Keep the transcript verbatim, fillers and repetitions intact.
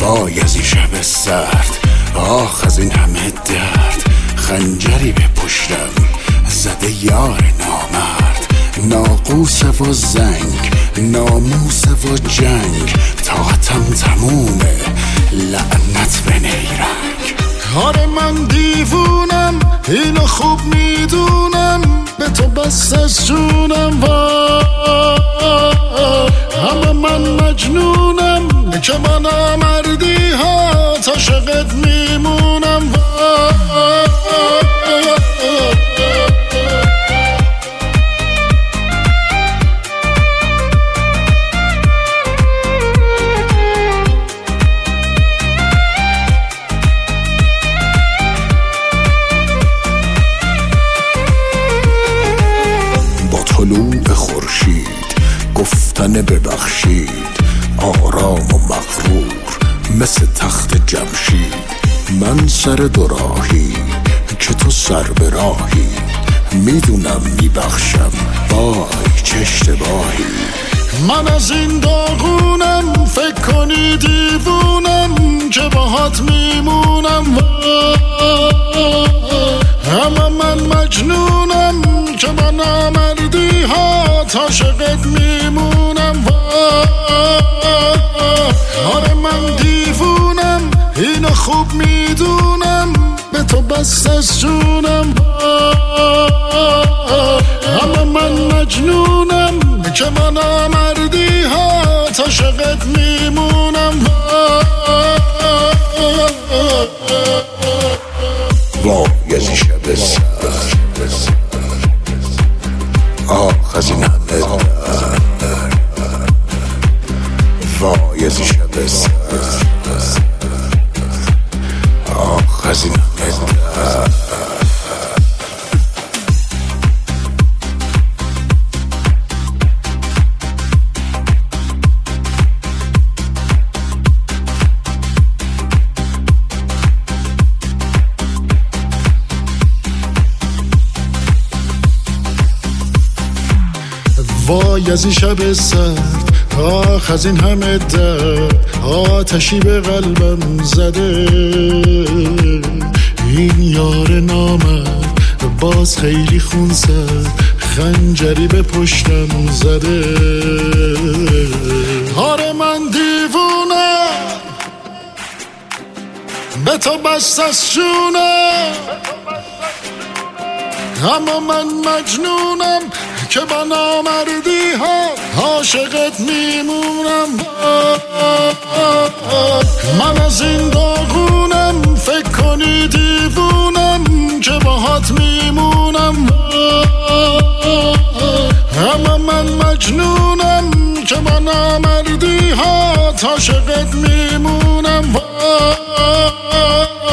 وای از این شب سرد، آخ از این همه درد. خنجری به پشتم زده یار نامرد، ناقوس و زنگ، ناموس و جنگ. طاقتم تمومه، لعنت به نیرنگ. آره من دیوونم، اینو خوب میدونم، به تو بس از جونم. اما من مجنونم که من آمردی ها، تا شقت میمونم. طلوع خورشید گفتن ببخشید، آرام و مغرور مثل تخت جمشید. من سر دوراهی که تو سر به راهی، میدونم میبخشم وای چه اشتباهی. من از این داغونم، فکر کنی دیوونم که باهات میمونم. اما من مجنونم که من آمردی ها، تا شقت میمونم. آره من دیوونم، اینو خوب میدونم، به تو بس از جونم. اما من مجنونم که من آمردی ها، تا شقت میمونم. وای از این شب سرد، آخ از این همه درد. وای از این شب سرد، آخ از این همه درد. وای از این شب سرد، آخ از این همه درد. آتشی به قلبم زده، این یار نامرد باز خیلی خون زد، خنجری به پشتم زده. آره من دیوونم، به تو بس از جونم. اما من مجنونم که با نامردی ها، عاشقت میمونم. من از این داغونم، فکر کنی دیوونم که باهات میمونم. اما من مجنونم که با نامردی ها، عاشقت میمونم.